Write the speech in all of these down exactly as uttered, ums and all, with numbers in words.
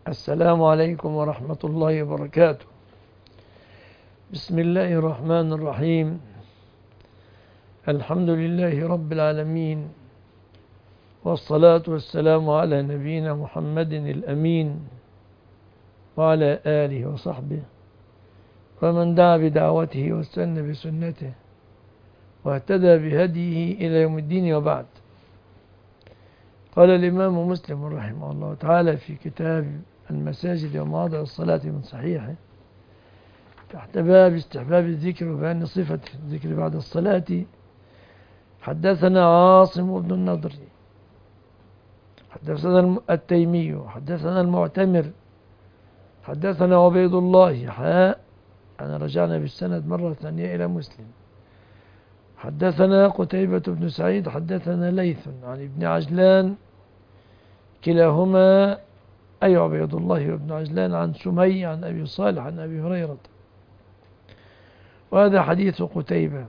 السلام عليكم ورحمة الله وبركاته. بسم الله الرحمن الرحيم. الحمد لله رب العالمين، والصلاة والسلام على نبينا محمد الأمين وعلى آله وصحبه ومن دعا بدعوته واستنى بسنته واهتدى بهديه إلى يوم الدين، وبعد. قال الإمام مسلم رحمه الله تعالى في كتاب المساجد ومواضع الصلاة من صحيحه تحت باب استحباب الذكر وبيان صفة الذكر بعد الصلاة: حدثنا عاصم بن النضر حدثنا التيمي حدثنا المعتمر حدثنا عبيد الله حاء. أنا رجعنا بالسند مرة ثانية إلى مسلم. حدثنا قتيبة بن سعيد حدثنا ليث عن ابن عجلان، كلاهما أي عبيد الله وابن عجلان عن سمي عن أبي صالح عن أبي هريرة. وهذا حديث قتيبة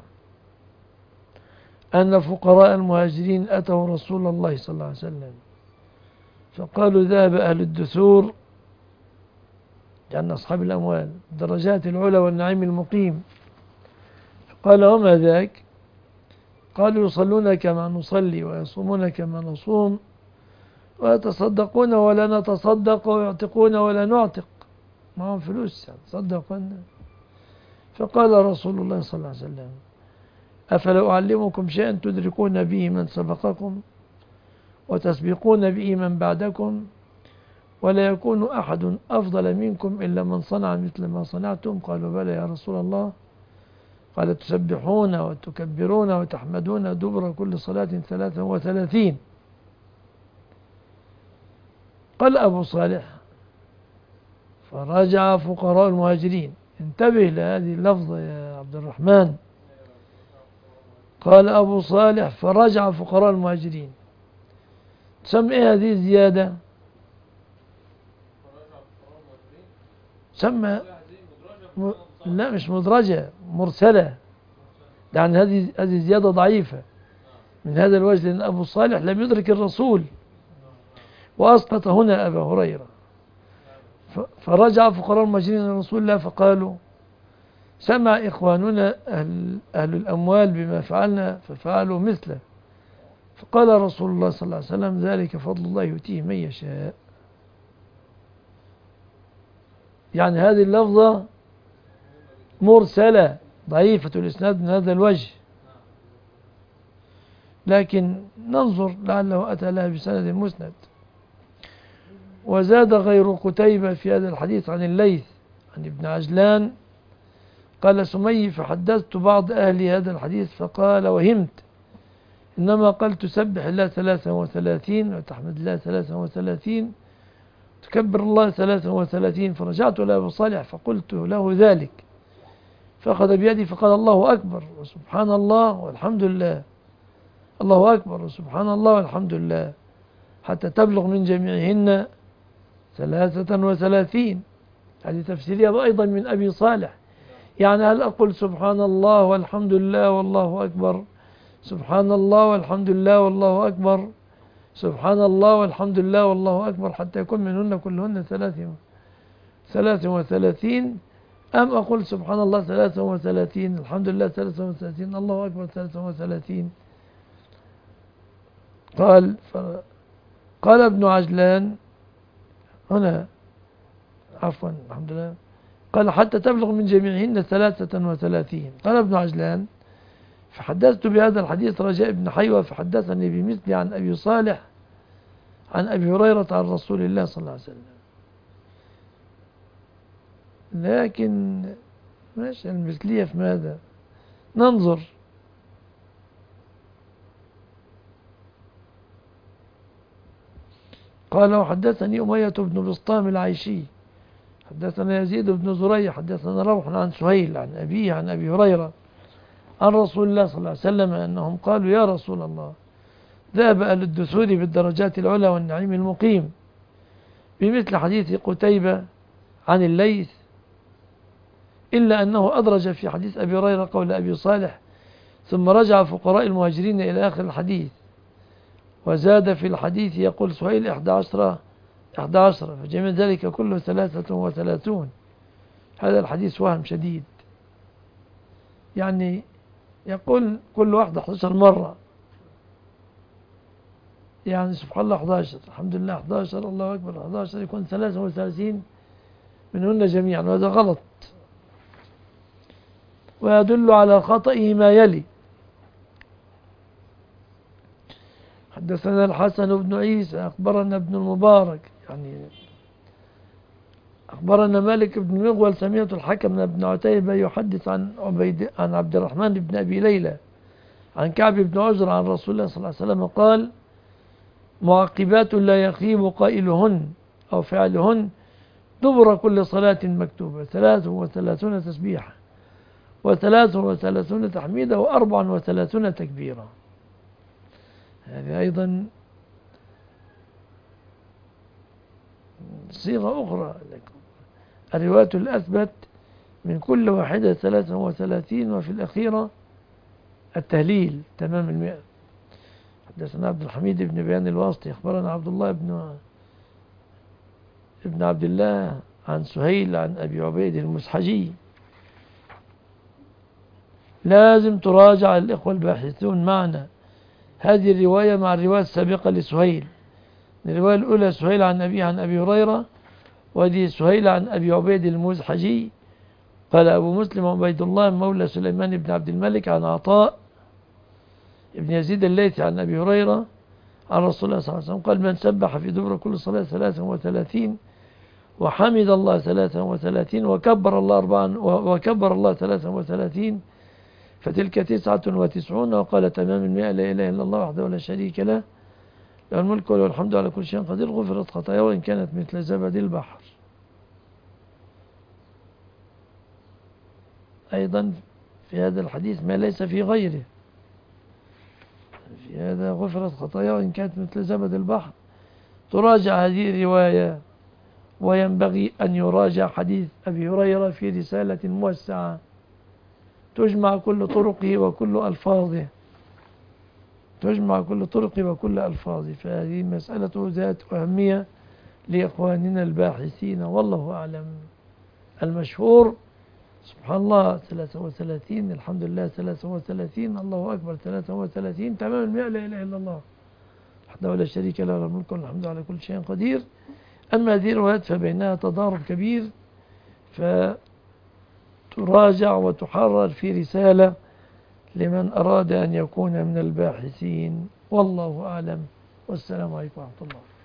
أن فقراء المهاجرين أتوا رسول الله صلى الله عليه وسلم فقالوا: ذهب أهل الدثور، لأن أصحاب الأموال، درجات العلا والنعيم المقيم. قال: وما ذاك؟ قالوا: يصلون كما نصلي ويصومون كما نصوم ويتصدقون ولا نتصدق ويعتقون ولا نعتق. معهم فلوس يعني تصدقون. فقال رسول الله صلى الله عليه وسلم: أفلا أعلمكم شيئا تدركون به من سبقكم وتسبقون به من بعدكم، ولا يكون أحد أفضل منكم إلا من صنع مثل ما صنعتم؟ قالوا: بلى يا رسول الله. قال: تسبحون وتكبرون وتحمدون دبر كل صلاة ثلاثا وثلاثين. قال أبو صالح: فرجع فقراء المهاجرين. انتبه لهذه اللفظة يا عبد الرحمن. قال أبو صالح: فرجع فقراء المهاجرين. تسمى إيه هذه الزيادة؟ سمى م... لا مش مدرجة، مرسلة، يعني هذه هذه زيادة ضعيفة من هذا الوجه، لأن أبو صالح لم يدرك الرسول وأسقط هنا أبا هريرة. فرجع فقراء المهاجرين إلى رسول الله فقالوا: سمع إخواننا أهل, أهل الأموال بما فعلنا ففعلوا مثله. فقال رسول الله صلى الله عليه وسلم: ذلك فضل الله يؤتيه من يشاء. يعني هذه اللفظة مرسلة ضعيفة الإسناد من هذا الوجه، لكن ننظر لعله أتى لها بسند مسند. وزاد غير قتيبة في هذا الحديث عن الليث عن ابن عجلان قال سمي: فحدثت بعض أهل هذا الحديث فقال: وهمت، إنما قال تسبح الله ثلاثا وثلاثين وتحمد الله ثلاثا وثلاثين تكبر الله ثلاثا وثلاثين. فرجعت إلى أبي صالح فقلت له ذلك، فأخذ بيدي فقال: الله أكبر وسبحان الله والحمد لله، الله أكبر وسبحان الله والحمد لله، حتى تبلغ من جميعهن ثلاثة وثلاثين. هذه تفسيرية أيضا من أبي صالح. يعني هل أقول سبحان الله والحمد لله والله أكبر، سبحان الله والحمد لله والله أكبر، سبحان الله والحمد لله والله أكبر، حتى يكون منهن كلهن ثلاثة وثلاثين، أم أقول سبحان الله ثلاثة وثلاثين، الحمد لله ثلاثة وثلاثين، الله أكبر ثلاثة وثلاثين؟ قال قال ابن عجلان هنا، عفوا الحمد لله، قال: حتى تبلغ من جميعهن ثلاثة وثلاثين. قال ابن عجلان: فحدثت بهذا الحديث رجاء بن حيوة فحدثني بمثل عن أبي صالح عن أبي هريرة عن رسول الله صلى الله عليه وسلم. لكن ماشي المثلية في ماذا؟ ننظر. قال: وحدثني أمية بن بسطام العيشي حدثنا يزيد بن زريع حدثنا روح عن سهيل عن أبيه عن أبي هريرة عن رسول الله صلى الله عليه وسلم أنهم قالوا: يا رسول الله، ذهب أهل الدثور بالدرجات العلى والنعيم المقيم، بمثل حديث قتيبة عن الليث، إلا أنه أدرج في حديث أبي هريرة قول أبي صالح: ثم رجع فقراء المهاجرين إلى آخر الحديث. وزاد في الحديث يقول سهيل: إحدى عشرة أحد عشر، فجميع ذلك كله ثلاثة وثلاثون. هذا الحديث وهم شديد، يعني يقول كل واحد أحد عشر مرة، يعني سبحان الله أحد عشر، الحمد لله أحد عشر، الله أكبر أحد عشر، يكون ثلاثة وثلاثين منهن جميعا، وهذا غلط. ويدل على خطئه ما يلي: حدثنا الحسن بن عيسى أخبرنا ابن المبارك، يعني أخبرنا مالك بن مغول سمعت الحكم بن عتيبة يحدث عن عبيد عن عبد الرحمن بن أبي ليلى عن كعب بن عجر عن رسول الله صلى الله عليه وسلم قال: معقبات لا يخيب قائلهن أو فعلهن دبر كل صلاة مكتوبة ثلاث وثلاثون تسبيحة وثلاث وثلاثون تحميدة وأربع وثلاثون تكبيرة. هذه أيضا صيغة أخرى. الرواية الأثبت من كل واحدة ثلاثة وثلاثين، وفي الأخيرة التهليل تمام المئة. حدثنا عبد الحميد بن بيان الواسطي أخبرنا عبد الله بن ابن عبد الله عن سهيل عن أبي عبيد المسحجي. لازم تراجع الإخوة الباحثون معنا هذه الرواية مع الرواية السابقة لسهيل. الرواية الأولى سهيل عن أبي عن أبي هريرة، وهذه سهيل عن أبي عبيد المسحجي. قال أبو مسلم عبيد الله مولى سليمان بن عبد الملك عن عطاء ابن يزيد الليثي عن أبي هريرة عن رسول الله صلى الله عليه وسلم قال: من سبح في دبر كل صلاة ثلاثة وثلاثين وحمد الله ثلاثة وثلاثين وكبر الله أربعا وكبر الله ثلاثة وثلاثين فتلك تسعة وتسعون. وقال تمام المئة: لا إله إلا الله وحده لا شريك له، له الملك وله الحمد على كل شيء قدير، غفرت خطاياه وإن كانت مثل زبد البحر. أيضا في هذا الحديث ما ليس في غيره. في هذا غفرت خطاياه وإن كانت مثل زبد البحر. تراجع هذه الرواية، وينبغي أن يراجع حديث أبي هريرة في رسالة موسعة تجمع كل طرقه وكل ألفاظه تجمع كل طرقه وكل ألفاظه. فهذه مسألة ذات أهمية لإخواننا الباحثين، والله أعلم. المشهور سبحان الله ثلاثة وثلاثين، الحمد لله ثلاثة وثلاثين، الله أكبر ثلاثة وثلاثين، تمام المئة، لا إله إلا الله وحده لا شريك له، له الملك والحمد على كل شيء قدير. أما هذه الروايات فبينها تضارب كبير، فتراجع وتحرر في رسالة لمن أراد أن يكون من الباحثين، والله أعلم، والسلام عليكم ورحمة الله.